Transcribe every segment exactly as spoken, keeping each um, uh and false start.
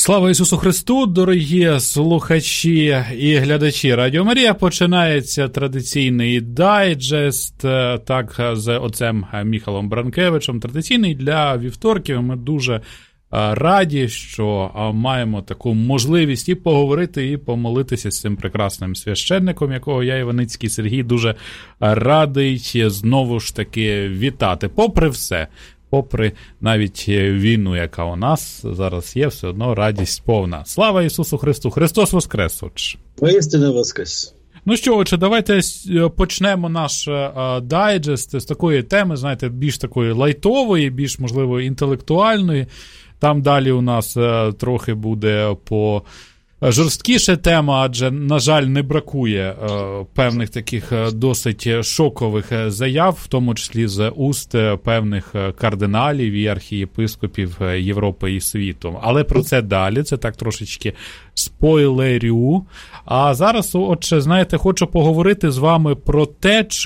Слава Ісусу Христу, дорогі слухачі і глядачі Радіо Марія. Починається традиційний дайджест, так, з отцем Міхалом Бранкевичем. Традиційний для вівторків. Ми дуже раді, що маємо таку можливість і поговорити, і помолитися з цим прекрасним священником, якого я, Іваницький Сергій, дуже радий знову ж таки вітати. Попри все, попри навіть війну, яка у нас зараз є, все одно радість повна. Слава Ісусу Христу! Христос Воскрес, отче! Воістину Воскрес! Ну що, отже, давайте почнемо наш а, дайджест з такої теми, знаєте, більш такої лайтової, більш, можливо, інтелектуальної. Там далі у нас а, трохи буде по жорсткіша тема, адже, на жаль, не бракує е, певних таких досить шокових заяв, в тому числі з уст певних кардиналів і архієпископів Європи і світу. Але про це далі, це так трошечки спойлерю. А зараз, отже, знаєте, хочу поговорити з вами про те, чи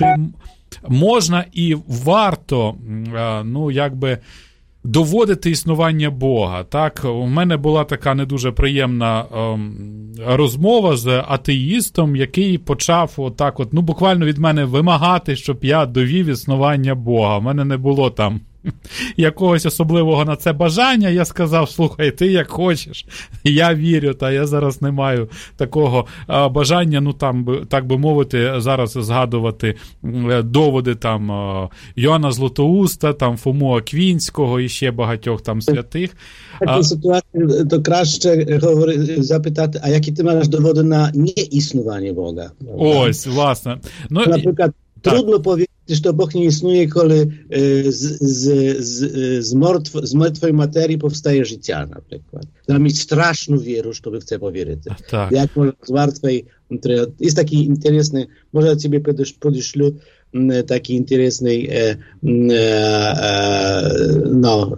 можна і варто, е, ну, якби, доводити існування Бога. Так, у мене була така не дуже приємна ем, розмова з атеїстом, який почав отак от, ну, буквально від мене вимагати, щоб я довів існування Бога. У мене не було там якогось особливого на це бажання. Я сказав: слухай, ти як хочеш, я вірю, та я зараз не маю такого а, бажання, ну там, так би мовити, зараз згадувати доводи там Йоанна Златоуста, там Фому Аквінського і ще багатьох там святих. В такій ситуації то краще запитати, а які ти маєш доводи на неіснування Бога? Ось, власне. Ну, наприклад, так. Trudno powiedzieć, że Bóg nie istnieje, kiedy z, z, z, z, martw, z martwej materii powstaje życia, na przykład. Trzeba mieć straszną wierę, żeby w to powierzyć. Tak. Jak może z martwej... Jest taki interesny, może ciebie podeślę taki interesny e, e, no,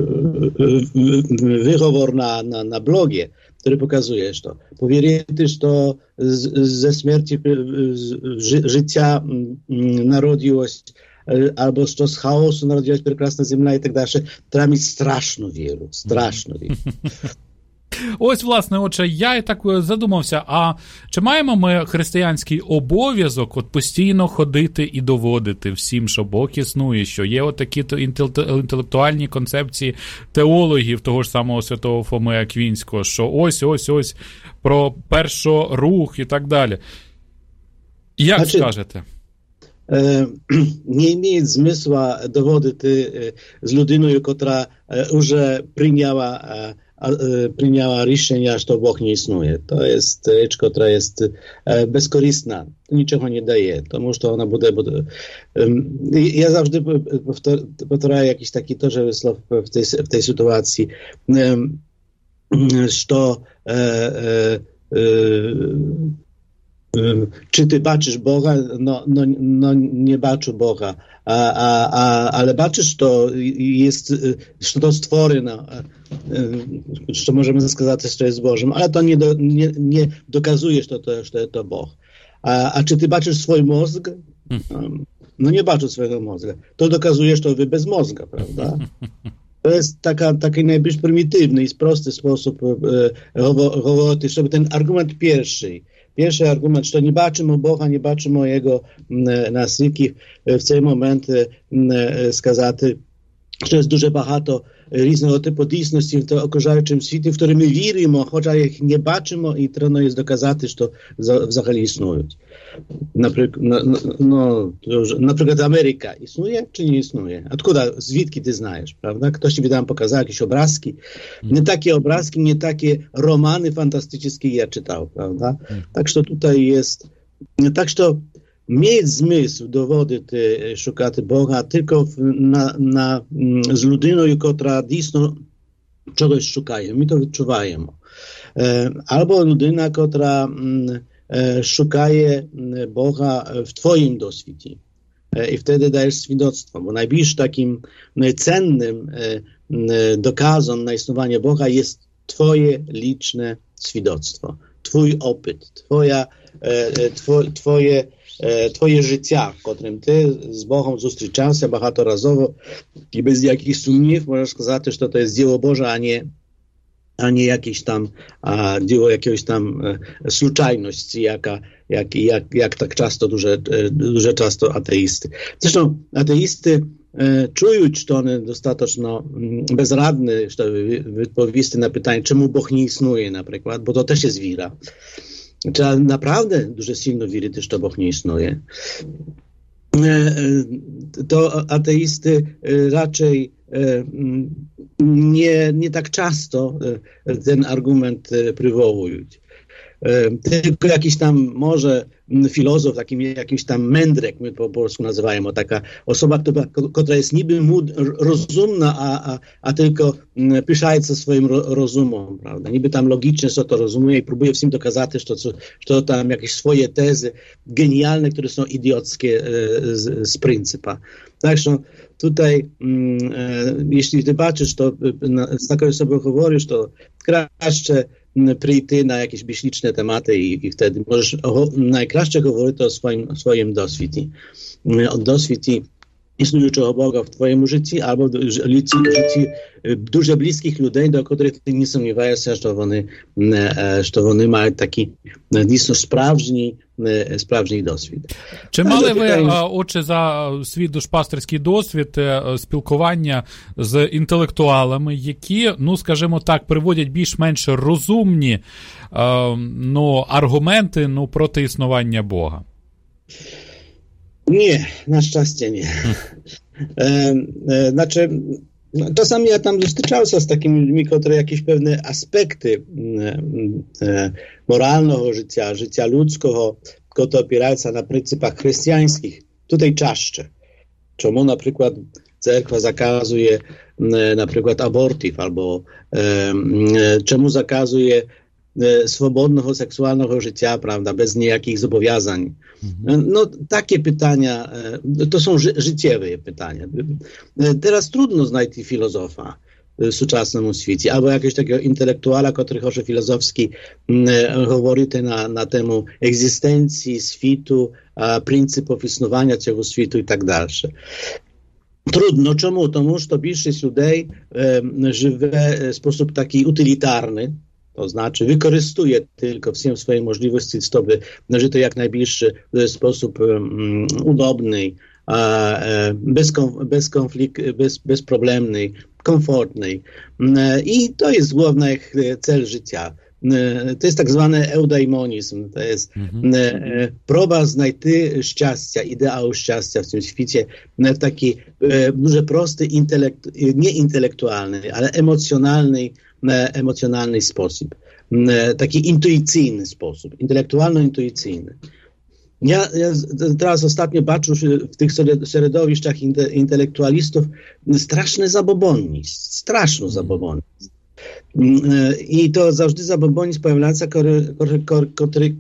e, wychowor na, na, na blogie, który pokazuje to. Powierzysz to z, ze śmierci ży, życia narodziło się, albo że z chaosu narodziła się прекрасна земля i tak dalej. Trzeba mieć straszną wierę, straszną wierę. Ось, власне, отже, я і так задумався, а чи маємо ми християнський обов'язок от постійно ходити і доводити всім, що Бог існує, що є отакі інтелектуальні концепції теологів того ж самого святого Фоми Аквінського, що ось-ось-ось про першорух і так далі. Як Значить, скажете? Nie imieje zmysła dowodити z людиною, która już przyjęła przyjęła рішення, що Бог не існує. To jest rzecz, która jest bezkorisna. To niczego nie daje, тому що вона буде... буде. Ja zawsze powtarzam jakiś taki тоже wysłów w tej, w tej sytuacji, że czy ty baczysz Boga? No, no, no nie baczę Boga, a, a, a, ale baczysz to jest, że to stworzone, że możemy сказать, że jest Bożym, ale to nie, do, nie, nie dokazujesz, to, to, że to Bóg. A, a czy ty baczysz swój mózg? No nie baczysz swojego mózgu. To dokazujesz, to wy bez mózga, prawda? To jest taka, taki najbardziej prymitywny i prosty sposób mówić, żeby ten argument pierwszy, Pierwszy argument, że nie baczymy Boga, nie baczymy Jego naslідків, w цей момент сказати, що є дуже багато різного типу дійсності в окружаючому світі, в які ми віримо, хоча їх не бачимо, і треба є доказати, що взагалі існують. Наприклад, ну, наприклад, Америка існує чи не існує? Откуда, звідки ти знаєш, правда? Хтось тобі там показав якісь образки. Не такі образки, не такі романи фантастичні я читав, правда? Так що тут є... Так що mieć zmysł dowodити, szukати Boga tylko na, na, z ludyną, która dійсно czegoś szukaje. My to відчуваємо. Albo ludyna, która szukaje Boga w twoim doświadczeniu. I wtedy dajesz świadectwo, bo najbliższym takim cennym dokazem na istnienie Boga jest twoje liczne świadectwo. Twój opyt, twoja, twoje, twoje Twoje życia, w którym ty z Bogiem zустрічався багаторазово i bez jakichś sumniów możesz сказати, że to jest dzieło Boże, a nie, a nie jakieś tam a, dzieło jakiegoś tam e, случайności, jaka, jak, jak, jak tak często, duże, e, duże często ateisty. Zresztą ateisty e, czują, że one dostatecznie bezradne, żeby wypowiedzieć na pytanie, czemu Bóg nie istnieje na przykład, bo to też jest wira. Trzeba naprawdę dużo silno wierzyć, że Bóg nie istnieje. E, to ateisty e, raczej nie, nie tak często ten argument przywołują. Tylko jakiś tam może filozof, takim jakimś tam mędrek, my po polsku nazywamy, taka osoba, która, która jest niby rozumna, a, a, a tylko pyszajca swoim rozumem, prawda? Niby tam logicznie co to rozumie i próbuje wszystkim dokazać, że to, że tam jakieś swoje tezy genialne, które są idiockie z, z pryncypa. Także tutaj, e, jeśli ty baczysz, to z taką osobą mówisz, to kraще przyjść na jakieś śliczne tematy i, i wtedy możesz najkraще говорити o swoim, swoim dosвіті. O dosвіті існуючого Boga w twoim życiu albo w życiu дуже bliskich ludzi, do których ty nie sumniewasz się, że oni, że oni mają taki дійсно справжній, справжній досвід. Чи мали ви, отже, за свій душпастерський досвід спілкування з інтелектуалами, які, ну, скажімо так, приводять більш-менш розумні ну, аргументи ну, проти існування Бога? Nie, na szczęście nie. E, e, znaczy, czasami ja tam dostyczałem się z takimi ludźmi, które jakieś pewne aspekty e, e, moralnego życia, życia ludzkiego, które opierają się na pryncypach chrześcijańskich, tutaj czaszcze. Czemu na przykład cerkwa zakazuje e, na przykład abortów, albo e, e, czemu zakazuje swobodnego seksualnego życia, prawda, bez niejakich zobowiązań. Mhm. No, takie pytania, to są ży- życiowe pytania. Teraz trudno znaleźć filozofa w współczesnym świecie, albo jakiegoś takiego intelektuala, który chce filozofski mówi na, na temat egzystencji światu, pryncypów istnienia tego światu i tak dalej. Trudno. Czemu? Тому що більшість людей живе w sposób taki utylitarny. To znaczy wykorzystuje tylko wszystkie swoje możliwości, żeby żyć jak najbliższy w sposób um, udobny, bez, bez konflikt, bez, bezproblemny, komfortny. I to jest główny cel życia. To jest tak zwany eudaimonizm. To jest mhm. próba znajty szczęścia, ideału szczęścia w tym świecie w taki дуже prosty, intelekt, nie intelektualny, ale emocjonalny, emocjonalny sposób. Taki intuicyjny sposób, intelektualno-intuicyjny. Ja, ja teraz ostatnio baczę w tych środowiskach inte, intelektualistów straszny zabobonizm, straszny zabobonizm. I to zawsze zabobonizm pojawia się, który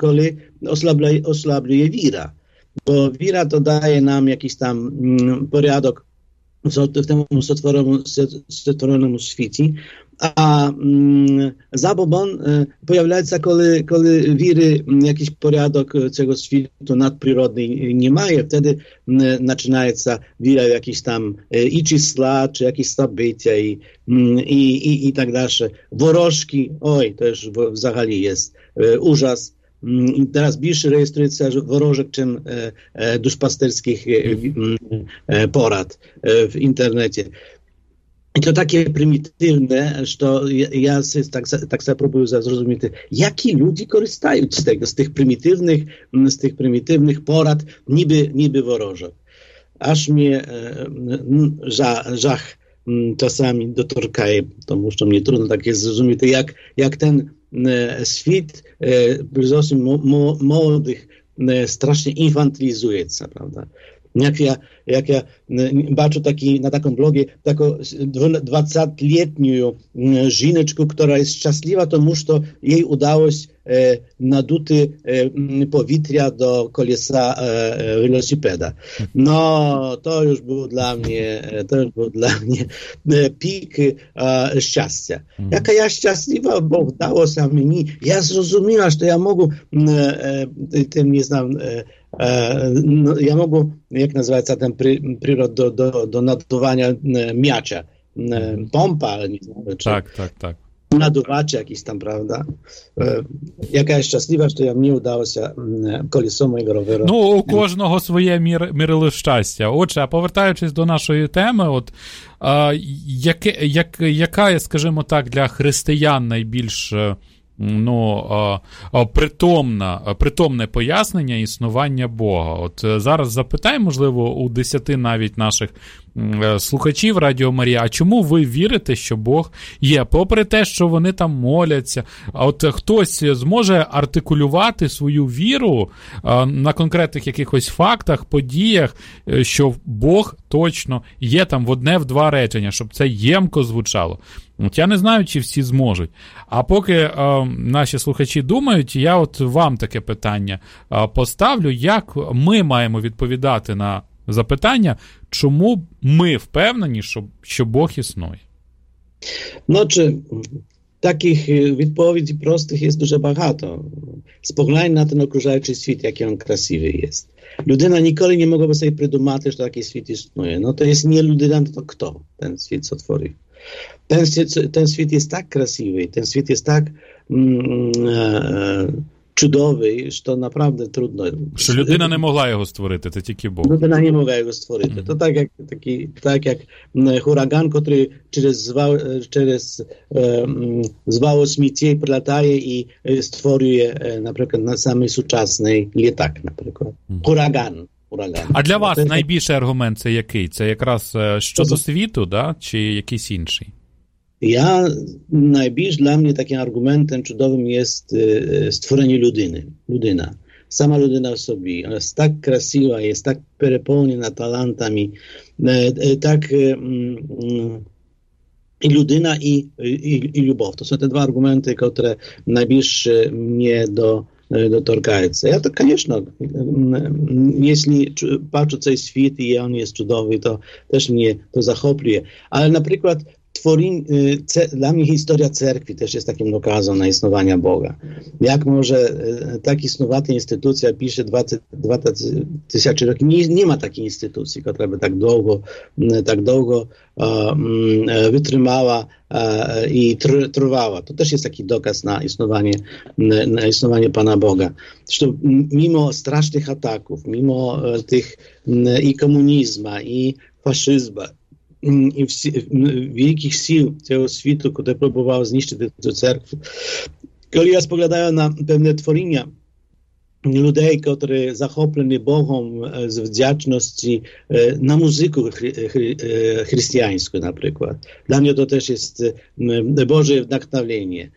oslabuje wira. Bo wira to daje nam jakiś tam porządek w temu stworzonemu świecie, a mm, zabobon e, pojawia się, kiedy, kiedy wiry jakiś porządek tego świata nadprzyrodny nie ma, wtedy m, zaczyna się wira w jakieś tam e, i czysła, czy jakieś zabycia i, i, i, i tak dalej. Worożki, oj, to już w zagali jest e, użas. I teraz bliższy rejestruje się worożek, czym e, e, duszpasterskich e, e, porad e, w internecie. I to takie prymitywne, że ja tak, tak sobie próbuję zrozumieć, jaki ludzie korzystają z tego, z tych prymitywnych, z tych prymitywnych porad, niby, niby worożek. Aż mnie e, ża, żach czasami dotorkaje, to muszą mnie trudno tak jest zrozumieć, jak, jak ten e, świat e, młodych e, strasznie infantylizuje, prawda? Jak ja, jak ja baczę taki, na taką blogie taką dwudziestoletnią żyneczkę, która jest szczęśliwa, to muszę to jej udało się e, naduty e, powietrza do kolesa e, velosipeda. No, to już było dla mnie, to już było dla mnie e, pik e, szczęścia. Mhm. Jaka ja szczęśliwa, bo udało się mi, ja zrozumiała, że ja mogę, e, e, tym nie znam, e, no, ja mogę, jak nazywa się ten pry, przyrod do, do, do nadawania miacza. Pompa, ale nie znam. Czy... Tak, tak, tak. naduwać jakiś tam, prawda? E, jaka jest szczęśliwa, że ja mnie udało się колесо mojego roweru. Ну, у кожного своє мір, мірило щастя. Отже, а повертаючись до нашої теми, от, а, яке, як, яка є, скажімо так, для християн найбільш ну, а, а, притомна, притомне пояснення існування Бога? От зараз запитай, можливо, у десяти навіть наших слухачів Радіо Марія, а чому ви вірите, що Бог є? Попри те, що вони там моляться, а от хтось зможе артикулювати свою віру а, на конкретних якихось фактах, подіях, що Бог точно є там в одне, в два речення, щоб це ємко звучало. От я не знаю, чи всі зможуть. А поки а, наші слухачі думають, я от вам таке питання а, поставлю, як ми маємо відповідати на запитання, чому ми впевнені, що, що Бог існує? Ну, чи takich відповідей простих є дуже багато. Spoglądaj na ten okrużający świat, jaki on krasiwy jest. Ludyna nikogo nie mogłaby sobie prydumati, że taki świat istnieje. No to jest nie ludyna, to kto ten świat stworzył? Ten, ten świat jest tak krasiwy, ten świat jest tak mm, e, чудовий, що направду трудно. Що людина не могла його створити, це тільки Бог. Людина не могла його створити. Mm-hmm. То так як, такі, так як хураган, який через, звал, через е, звало сміття прилітає і створює, е, наприклад, на самий сучасний літак, наприклад. Mm-hmm. Хураган. Ураган. А для вас це найбільший аргумент це який? Це якраз щодо світу, да? Чи якийсь інший? Ja, najbliż dla mnie takim argumentem cudowym jest e, stworzenie ludyny, ludyna. Sama ludyna w sobie, ona jest tak krasiwa, jest tak perepełniona talentami, e, e, tak e, mm, i ludyna i, i, i любов. To są te dwa argumenty, które najbliż mnie do dotorkające. Ja to, конечно, jeśli patrzę coś świat i on jest cudowny, to też mnie to zachopuje. Ale na przykład Tworin, ce, dla mnie historia cerkwi też jest takim dokazem na istnienia Boga. Jak może tak istnowaty instytucja pisze dwa tysiące roki, nie, nie ma takiej instytucji, która by tak długo, tak długo um, wytrzymała uh, i tr, trwała. To też jest taki dokaz na istnowanie, na istnowanie Pana Boga. Zresztą mimo strasznych ataków, mimo tych i komunizmu, i faszyzmu, i wielkich sił tego świata, które próbowały zniszczyć tę cerkw. Kiedy ja spoglądałem na pewne tworzenia ludzi, którzy zachopleni Bogiem z wdzięczności na muzykę chrześcijańską na przykład. Dla mnie to też jest Boże wdachnowienie.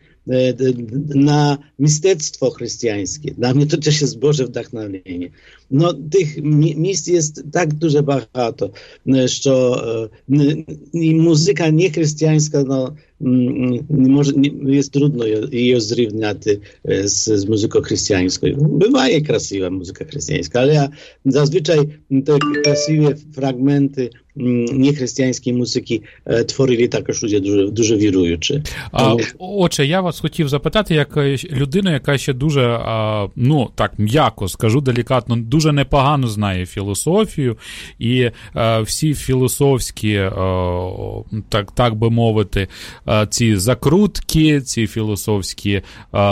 Na mistectwo chrześcijańskie. Dla mnie to też jest Boże wdachnowienie. No, tych miejsc jest tak dużo багато, що і музика niechrześcijańska, no, może, jest trudno jej zrównać z, z muzyką chrześcijańską. Bywa krasiwa muzyka chrześcijańska, ale ja zazwyczaj te krasiwe fragmenty niechrześcijańskiej muzyki tworili також ludzie дуже, дуже віруючі. Отже, я вас хотів запитати, як людину, яка ще дуже, ну, так, м'яко скажу, делікатно, дуже непогано знає філософію, і всі філософські, так, так би мовити, ці закрутки, ці філософські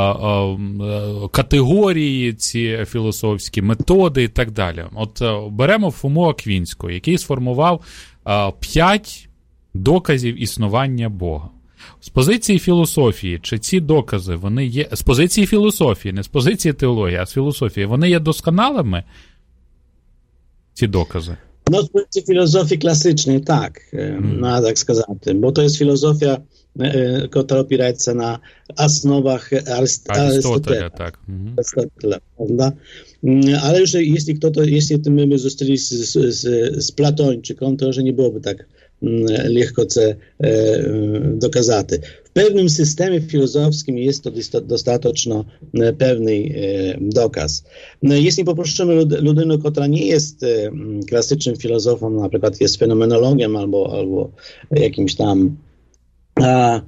категорії, ці філософські методи і так далі. От беремо Фому Аквінського, який сформував п'ять доказів існування Бога. З позиції філософії, чи ці докази, вони є... З позиції філософії, не з позиції теології, а з філософії, вони є досконалими, ці докази? No, z pozycji filozofii klasycznej tak, hmm. no, tak сказати, bo to jest filozofia, e, która opiera się na osnowach Arystotela, tak. hmm. Arystotela, prawda? Ale już jeśli kto to, jeśli my by zostali z, z, z, z Platończyką, to że nie byłoby tak lekko це доказати. В pewnym systemie filozofskim jest to dostateczno pewny dokaz. Jeśli poprosimy ludynę, która nie jest klasycznym filozofem, na przykład jest fenomenologiem albo, albo jakimś tam a,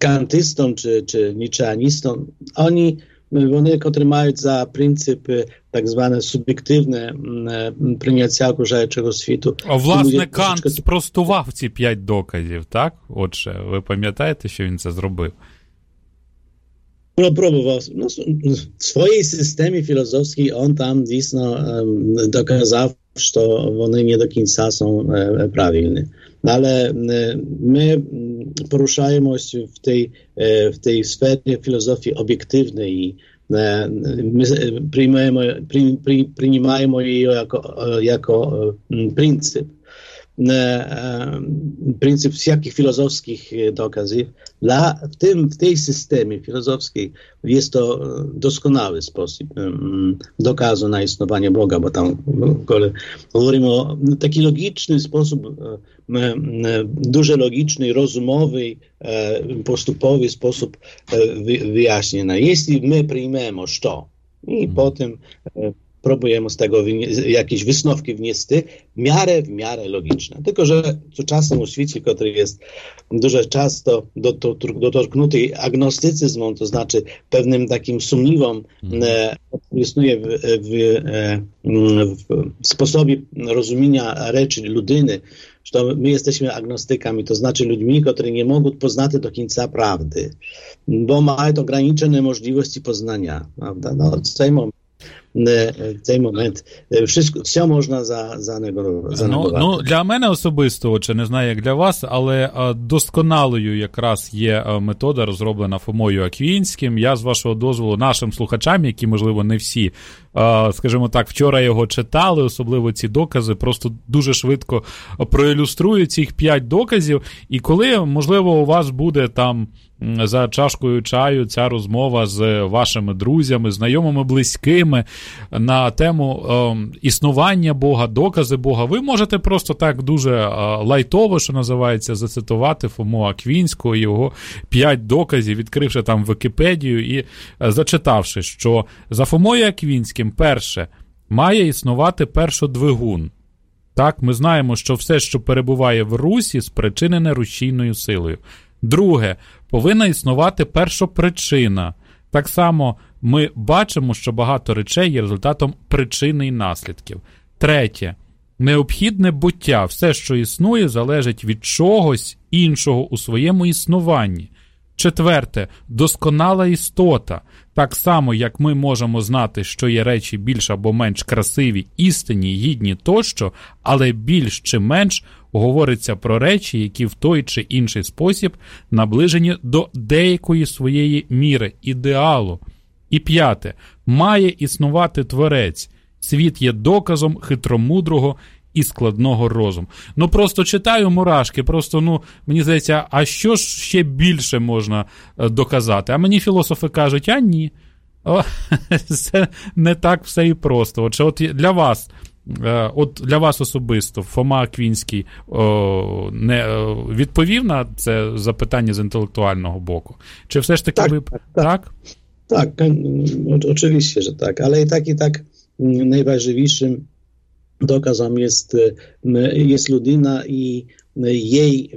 kantystą czy, czy niczeanistą, oni Вони, котрі мають за принцип так зване суб'єктивне прийняття окружаючого світу. А, власне, Кант трошки... спростував ці п'ять доказів, так? Отже, ви пам'ятаєте, що він це зробив? Пробував. Ну, в своїй системі філософській он там дійсно um, доказав, що вони не до кінця są uh, правильні. Але uh, ми порушаємось в тій, uh, в тій сфері філософії об'єктивної. Ми приймаємо, при, при, приймаємо її як, як принцип. Принцип всяких філософських доказів. Для, в, тим, в тій системі філософській є то досконалий спосіб доказу на існування Бога, бо там, коли говоримо, такий логічний спосіб, дуже логічний, розумовий, поступовий спосіб wyjaśnienia. Jeśli my przyjmiemy to i potem próbujemy z tego jakieś wysновки wnieść, w miarę, w miarę logiczne. Tylko, że czasem u świecie, który jest дуже часто dotknięty agnostycyzmem, to znaczy pewnym takim sumniwom, mm. istnieje w, w, w, w sposobie rozumienia rzeczy ludyny, że my jesteśmy agnostykami, to znaczy ludźmi, którzy nie mogą poznać do końca prawdy, bo mają ograniczone możliwości poznania, prawda? No, w цей момент, в цей момент wszystko, все можна за, за занегувати. Ну, ну, для мене особисто, чи не знаю, як для вас, але досконалою якраз є метода, розроблена Фомою Аквінським. Я, з вашого дозволу, нашим слухачам, які, можливо, не всі, скажімо так, вчора його читали, особливо ці докази, просто дуже швидко проілюструю цих п'ять доказів. І коли, можливо, у вас буде там за чашкою чаю ця розмова з вашими друзями, знайомими, близькими на тему е, існування Бога, докази Бога, ви можете просто так дуже е, лайтово, що називається, зацитувати Фому Аквінського, його п'ять доказів, відкривши там Вікіпедію і е, зачитавши, що за Фомою Аквінським, перше, має існувати першодвигун. Так, ми знаємо, що все, що перебуває в Русі, спричинене рушійною силою. Друге, повинна існувати першопричина. Так само ми бачимо, що багато речей є результатом причини і наслідків. Третє, необхідне буття. Все, що існує, залежить від чогось іншого у своєму існуванні. Четверте, досконала істота. Так само, як ми можемо знати, що є речі більш або менш красиві, істинні, гідні тощо, але більш чи менш говориться про речі, які в той чи інший спосіб наближені до деякої своєї міри, ідеалу. І п'яте, має існувати творець. Світ є доказом хитромудрого і складного розуму. Ну, просто читаю мурашки, просто, ну, мені здається, а що ж ще більше можна доказати? А мені філософи кажуть, а ні. О, це не так все і просто. Отже, от для вас, от для вас особисто Фома Аквінський о, не відповів на це запитання з інтелектуального боку? Чи все ж таки так, ви... Так, так? Tak, oczywiście, że tak, ale i tak, i tak najważniejszym dokazem jest, jest ludyna i jej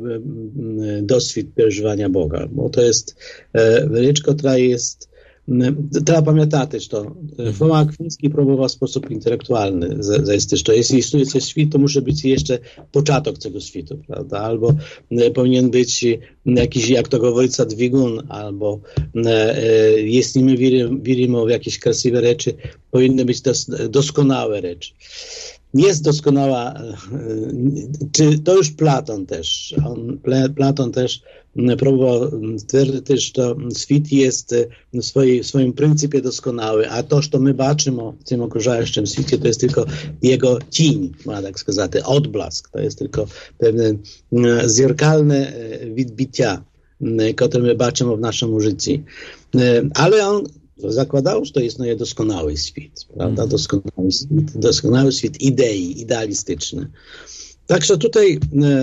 doświad przeżywania Boga, bo to jest rzecz, która jest, trzeba pamiętać, że Foma Akwiński próbował w sposób intelektualny zajść, że jeśli istnieje coś świat, to musi być jeszcze początek tego światu, prawda? Albo powinien być jakiś, jak to говорится, dwigun, albo jeśli my wierzymy w jakieś krasiwe rzeczy, powinny być doskonałe rzeczy. Jest doskonała, czy to już Platon też, on, Platon też próbował twierdzić, że świat jest w swojej, w swoim pryncypie doskonały, a to, co my baczymy w tym okrużającym świecie, to jest tylko jego cień, można tak сказать, odblask, to jest tylko pewne zerkalne відбиття, które my baczymy w naszym życiu. Ale on zakładał, że to istnieje doskonały świat, prawda? Doskonały, doskonały świat idei, idealistyczny. Także tutaj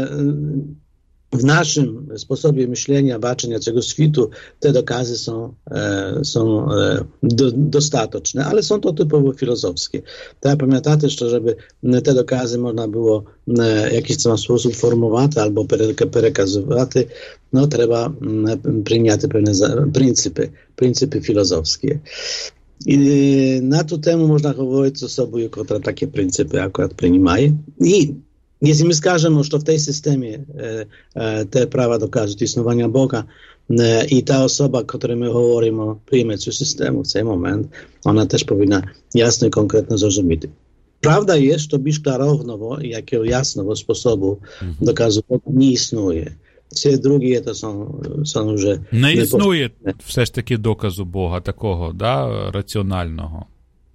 w naszym sposobie myślenia, baczenia tego światu, te dokazy są, są do, dostateczne, ale są to typowo filozofskie. Trzeba pamiętać, że żeby te dokazy można było w jakiś tam sposób formować albo przekazywać, no trzeba przyjąć pewne pryncypy, pryncypy filozofskie. І на ту тему можна говорити з особою, яка такі принципи акурат приймає. І якщо ми скажемо, що в тій системі е, е, те права доказують існування Бога, е, і та особа, про ми говоримо, прийме цю систему в цей момент, вона теж повинна ясно і конкретно зрозуміти. Правда є, що більш кlarowного, якого ясного способу доказу Бога не існує. Ці другі, це są, są вже... Не існує не... все ж таки доказу Бога, такого, да, раціонального.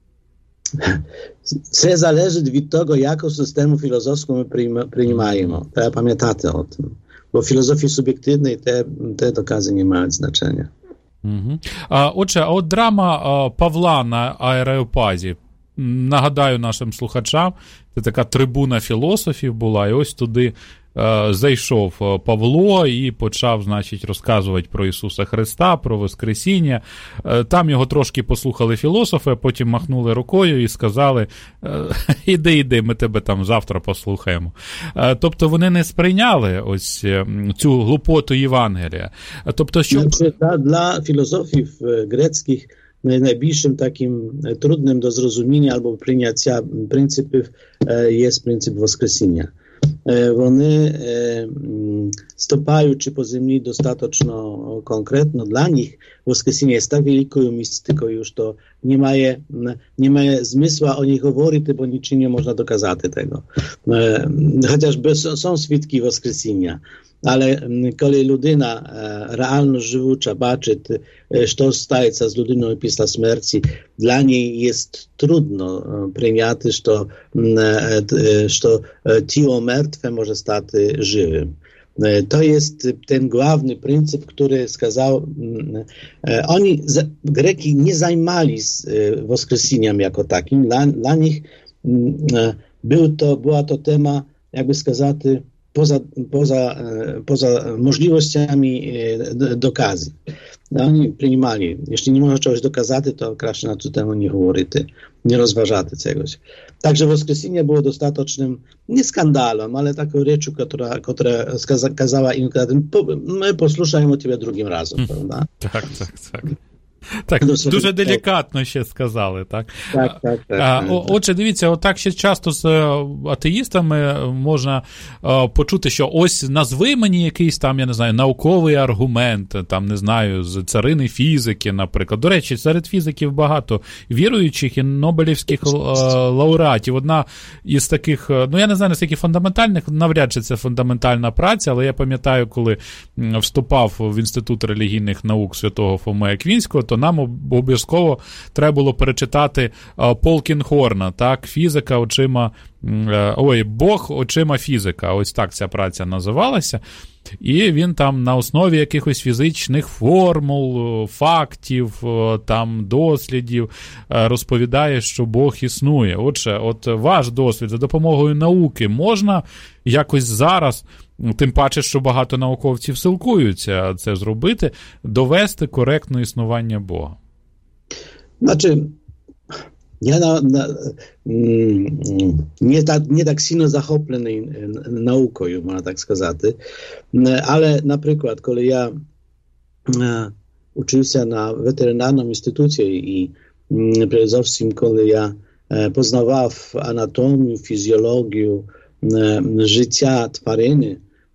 Це залежить від того, яку систему філософську ми приймаємо. Треба пам'ятати о тим. Бо в філософії суб'єктивної те, те докази не мають значення. Угу. А, отже, а от драма а, Павла на Ареопазі, нагадаю нашим слухачам, це така трибуна філософів була, і ось туди е, зайшов Павло і почав, значить, розказувати про Ісуса Христа, про Воскресіння. Е, там його трошки послухали філософи, потім махнули рукою і сказали, е, іди, іди, ми тебе там завтра послухаємо. Е, тобто вони не сприйняли ось цю глупоту Євангелія. Тобто, що... Znaczy, dla, dla filozofów greckich najbliższym takim trudnym do zrozumienia albo przyjęcia pryncypów jest pryncyp Woskresenia. Вони ступаючи по землі достатньо конкретно, для них Воскресіння є так великою містикою, що немає, немає змисла о них говорити, бо нічим не можна доказати tego. Chociażby są свідки Воскресіння, але коли людина реально живуча бачить, що стається з людиною після смерті, для неї є трудно прийняти, що, що тіло мертве може стати живим. To jest ten główny pryncyp, który skazał, e, oni, z, Greki nie zajmali z e, Woskreseniem jako takim, dla, dla nich e, był to, była to tema, jakby skazać, poza, poza, e, poza możliwościami e, dokazy. Oni przyjmali, jeśli nie można czegoś dokazać, to краще na tę temę nie говорити, nie rozważać czegoś. Także Woskresenie było dostatecznym, nie skandalem, ale taką rzeczą, która, która kazała im, my posłuchajmy Ciebie drugim razem, prawda? Tak, tak, tak. Так, дуже делікатно ще сказали, так? Так, так, так. А, отже, дивіться, отак ще часто з атеїстами можна а, почути, що ось назви мені якийсь там, я не знаю, науковий аргумент, там, не знаю, з царини фізики, наприклад. До речі, серед фізиків багато віруючих і нобелівських а, лауреатів. Одна із таких, ну, я не знаю, наскільки фундаментальних, навряд чи це фундаментальна праця, але я пам'ятаю, коли вступав в Інститут релігійних наук Святого Фоми Аквінського, то нам обов'язково треба було перечитати Полкінхорна, так, фізика очима, ой, Бог очима фізика, ось так ця праця називалася, і він там на основі якихось фізичних формул, фактів, там, дослідів розповідає, що Бог існує. Отже, от ваш досвід за допомогою науки можна якось зараз, тим паче, що багато науковців силкуються це зробити, довести коректне існування Бога? Znaczy, ja na, na, nie, tak, nie tak silno захоплений наукою, можна так сказати, але, наприклад, коли я учився на ветеринарному інституті і перед зовсім, коли я познавав анатомію, фізіологію życia twарини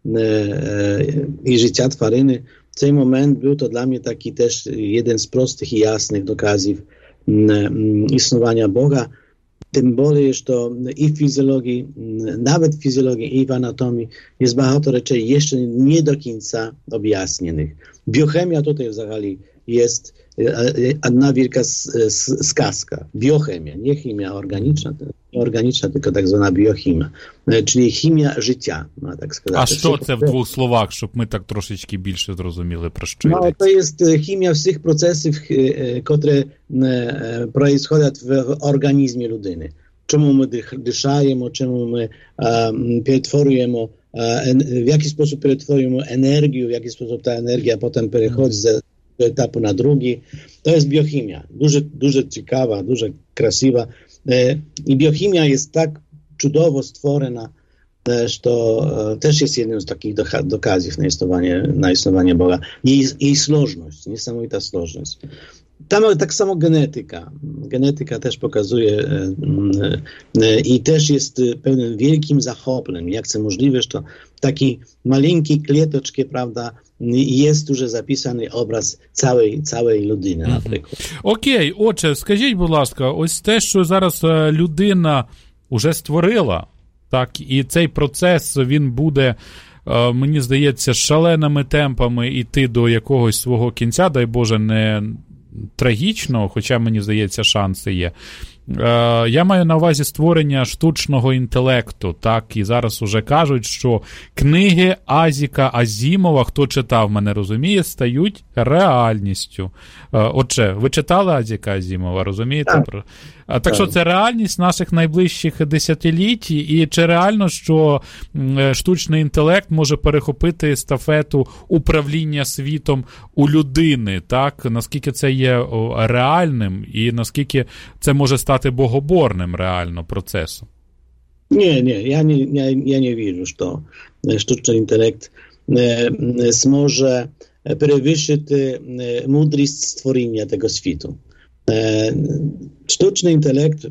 i życia twарини, w ten moment był to dla mnie taki też jeden z prostych i jasnych dokazów istnienia Boga. Tym bardziej, że i w fizjologii, nawet w fizjologii i w anatomii jest bardzo rzeczy jeszcze nie do końca objaśnionych. Biochemia tutaj w zasadzie jest jedna wielka сказка. Biochemia, nie chemia organiczna, nie organiczna, tylko tak zwana biochemia, czyli chemia życia, można tak сказати. А що це в двох словах, щоб ми так трошечки більше зрозуміли, про що йдеться? No, to jest chemia всіх процесів, które происходять в організмі людини. Czemu my dyszajemy, czemu my um, przetworujemy, w jaki sposób przetworujemy energię, w jaki sposób ta energia potem przechodzi z etapu na drugi. To jest biochemia. Дуже, дуже ciekawa, дуже krasiwa. I biochemia jest tak cudowo stworzona, że to też jest jednym z takich dokazów na istnienie, na istnienie Boga. Jej, jej slożność, niesamowita slożność. Tam tak samo genetyka. Genetyka też pokazuje i też jest pełnym wielkim zachopleniem. Jak to możliwe, że to taki maleńki klietoczki, prawda, jest już zapisany obraz całej, całej людини, наприклад. Окей, отже, скажіть, будь ласка, ось те, що зараз людина уже створила, так, і цей процес, він буде, мені здається, шаленими темпами йти до якогось свого кінця, дай Боже, не трагічного, хоча, мені здається, шанси є. Я маю на увазі створення штучного інтелекту, так, і зараз уже кажуть, що книги Азіка Азімова, хто читав, мене розуміє, стають реальністю. Отже, ви читали Азіка Азімова, розумієте? Так, так, так що це реальність наших найближчих десятиліть, і чи реально, що штучний інтелект може перехопити естафету управління світом у людини, так? Наскільки це є реальним і наскільки це може стати богоборним реально процесом? Ні, ні, я не, я, я не вірю, що штучний інтелект зможе перевищити мудрість створення того світу. Штучний інтелект...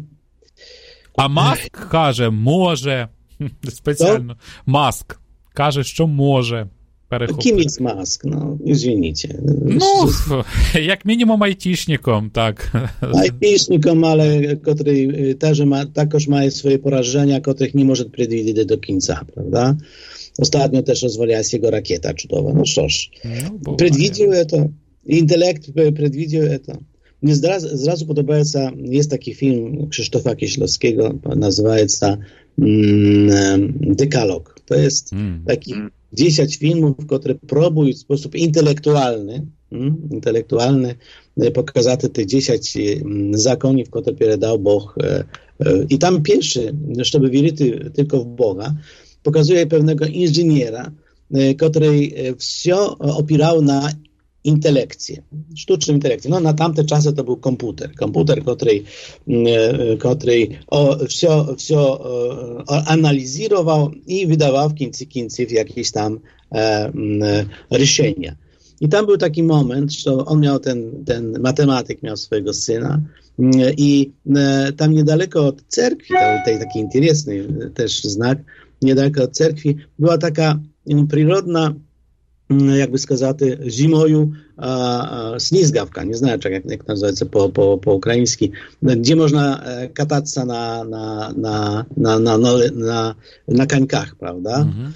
А Маск каже, може, спеціально, то? Маск каже, що може перехопити. Ким є Маск? Ну, извините. Ну, як мінімум айтішником, так. Айтішником, але котрий теж ma, також має свої пораження, котрих не може предвидіти до кінця, правда? Ostatnio też rozwaliła się jego rakieta cudowna. No cóż, no, predwidział to, intelekt predwidział to. Mnie zrazu, zrazu podoba się, jest taki film Krzysztofa Kieślowskiego, nazywa się mm, Dekalog. To jest mm. taki dziesięć filmów, które próbują w sposób intelektualny, mm, intelektualny pokazać te dziesięć zakonów, które передał Bóg. I tam pierwszy, żeby wierzyć tylko w Boga, pokazuje pewnego inżyniera, który wszystko opierał na intelekcji, sztucznym intelekcie. No, na tamte czasy to był komputer. Komputer, który, który wszystko, wszystko analizował i wydawał w końcu końców jakieś tam e, решenia. I tam był taki moment, że on miał ten, ten matematyk, miał swojego syna i tam niedaleko od cerkwi, tej taki interesny też znak, niedaleko od cerkwi, była taka przyrodna, jakby сказать, zimою a, a, ślizgawka, nie знаю, jak, jak nazywa się po, po, po ukraiński, gdzie można katać na, na, na, na, na, na, na kańkach, prawda? Mhm.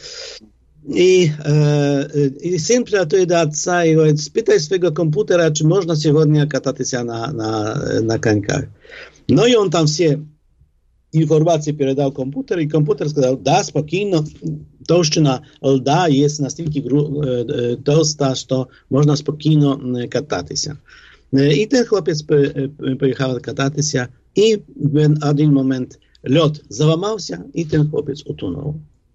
I, e, I syn przylatuje do ojca i mówi, spytaj swojego komputera, czy można сегодня katać się na, na, na kańkach. No i on tam все informacje передал komputer i komputer сказал, да, spokojno, толщина льда jest настільки толста, що можна спокійно кататися. І ten chłopiec pojechał кататися, і в один момент лід załamався, і ten chłopiec utonął.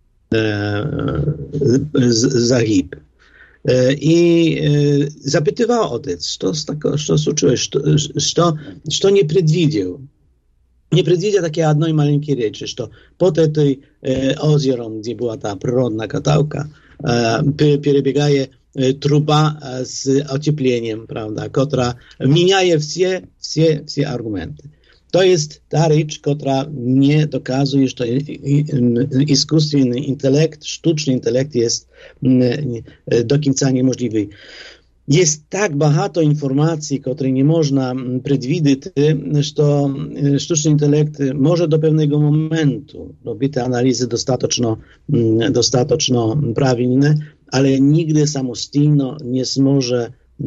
Загиб. I zapytywał ojciec, co co случилось, co, co nie przewidział. Nie przewidział takiej jednej maleńkiej rzeczy, że pod tej e, ozierą, gdzie była ta przyrodna katałka, e, przebiegaje e, truba e, z ociepleniem, prawda, która zmieniaje wszystkie, wszystkie, wszystkie argumenty. To jest ta rzecz, która nie dokazuje, że искусственny intelekt, sztuczny intelekt jest do końca niemożliwy. Jest tak багато informacji, które nie można przewidzieć, że sztuczny intelekt może do pewnego momentu robić te analizy dostateczno, dostateczno prawidłne, ale nigdy samodzielnie nie może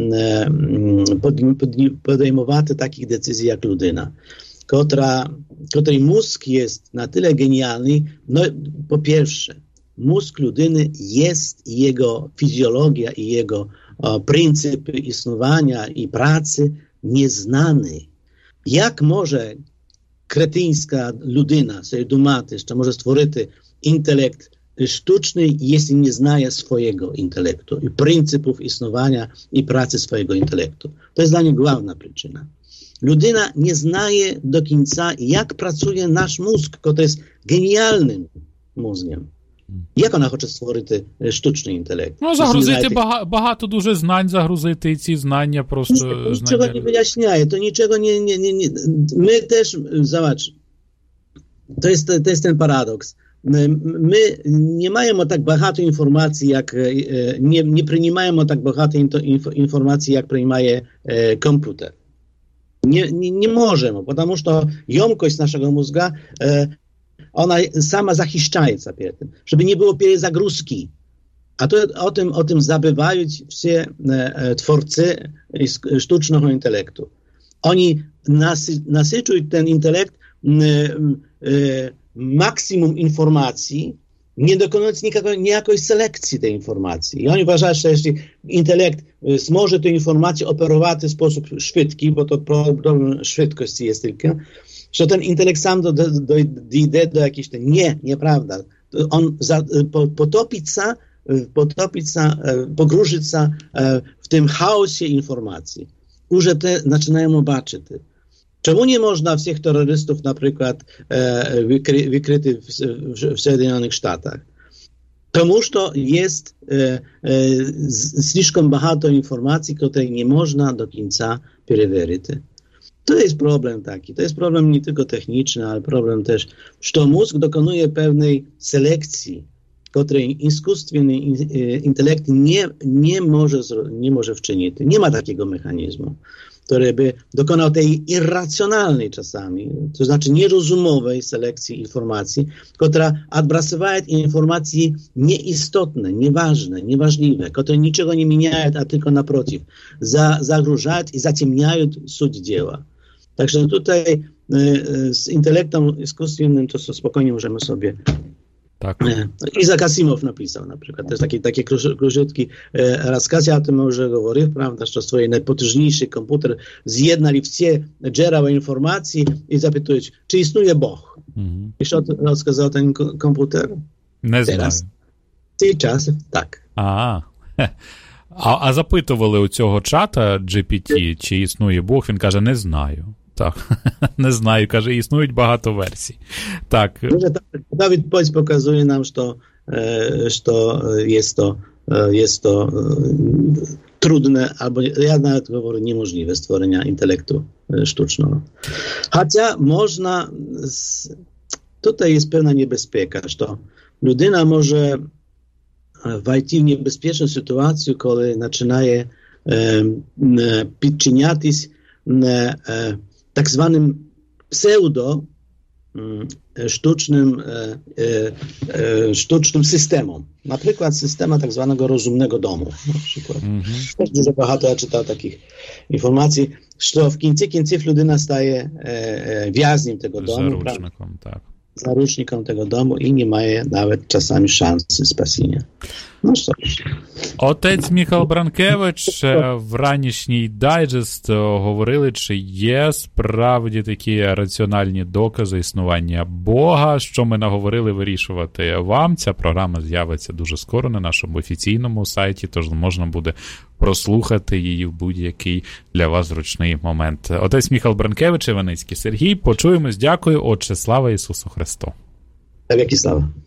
podejmować takich decyzji jak ludyna, która, której mózg jest na tyle genialny, no po pierwsze, mózg ludyny jest i jego fizjologia i jego o, pryncypy istnienia i pracy nieznany. Jak może kretyńska ludyna sobie dumać, że może stworzyć intelekt sztuczny, jeśli nie zna swojego intelektu i pryncypów istnienia i pracy swojego intelektu? To jest dla niej główna przyczyna. Ludyna nie zna do końca, jak pracuje nasz mózg, który jest genialnym mózgiem. Як вона хоче створити штучний інтелект? Ну, загрузити багато, багато дуже знань, загрузити і ці знання просто... Нічого знання... не виясняє, то нічого не... не, не, не. Ми теж, zobacz, to jest, to jest ten paradoks. My, my nie mamy tak багато інформації, як... Nie, nie przyjmujemy tak багато інформації, як приймає komputer. Nie, nie, nie możemy, потому что емкость нашего мозга, ona sama zachiszczaється перед тим, żeby nie było перезагрузки. A to o tym, o tym zabywają wszyscy e, twórcy sztucznego intelektu. Oni nasy, nasycują ten intelekt e, e, maksimum informacji, nie dokonując nijakiej selekcji tej informacji. I oni uważają, że jeśli intelekt może tę informację operować w sposób szybki, bo to problem szybkości jest tylko, że ten intelekt sam do, do, do, dojdzie do jakiejś... Nie, nieprawda. On za, po, potopić się, potopić się, pogruszyć się w tym chaosie informacji. Już te zaczynają zobaczyć. Czemu nie można wszystkich terrorystów na przykład wykry, wykryty w, w, w Соединенных Штатach? Тому що jest e, e, слишком багато informacji, której nie można do końca przewierzyć. To jest problem taki. To jest problem nie tylko techniczny, ale problem też, że mózg dokonuje pewnej selekcji, której искусственny intelekt nie, nie, może, nie może wczynić. Nie ma takiego mechanizmu, który by dokonał tej irracjonalnej czasami, to znaczy nierozumowej selekcji informacji, która odbrasuje informacje nieistotne, nieważne, nieważliwe, które niczego nie zmieniają, a tylko naprotiv, za, zagrożają i zaciemniają sуть dzieła. Także tutaj y, z intelektem искусственnym to spokojnie możemy sobie... Tak. Isaac Asimov napisał na przykład, też taki, taki króciutki e, rozkaz, ja o tym już говорив, prawda, że swój najpotężniejszy komputer zjednali wszystkie dzieła informacji i zapytują, czy istnieje Bóg. Mhm. I co rozkazał ten komputer? Не знаю. Зараз так. А, а, а запитували у цього чата джі пі ті, чи існує Бог, він каже, не знаю. Так, не знаю, каже, існують багато версій. Так. Ta odpowiedź pokazuje nam, że, że jest to, jest to trudne, albo ja nawet mówię niemożliwe stworzenia intelektu sztucznego. Chociaż można, tutaj jest pewna niebezpieka, że ludyna może wejść w niebezpieczną sytuację, kiedy zaczyna podczyniać tak zwanym pseudo sztucznym, sztucznym systemom. Na przykład systema tak zwanego rozumnego domu. Na przykład. Mm-hmm. Też dużo багато ja czytał takich informacji, że w końcu końców ludyna staje więźniem tego domu. Zarucznikiem, tak. Zarucznikiem tego domu i nie ma nawet czasami szansy spasienia. No co? Отець Міхал Бранкевич в ранішній дайджест говорили, чи є справді такі раціональні докази існування Бога. Що ми наговорили, вирішувати вам. Ця програма з'явиться дуже скоро на нашому офіційному сайті, тож можна буде прослухати її в будь-який для вас зручний момент. Отець Міхал Бранкевич, Іваницький Сергій. Почуємось. Дякую. Отче, слава Ісусу Христу. Навіки слава.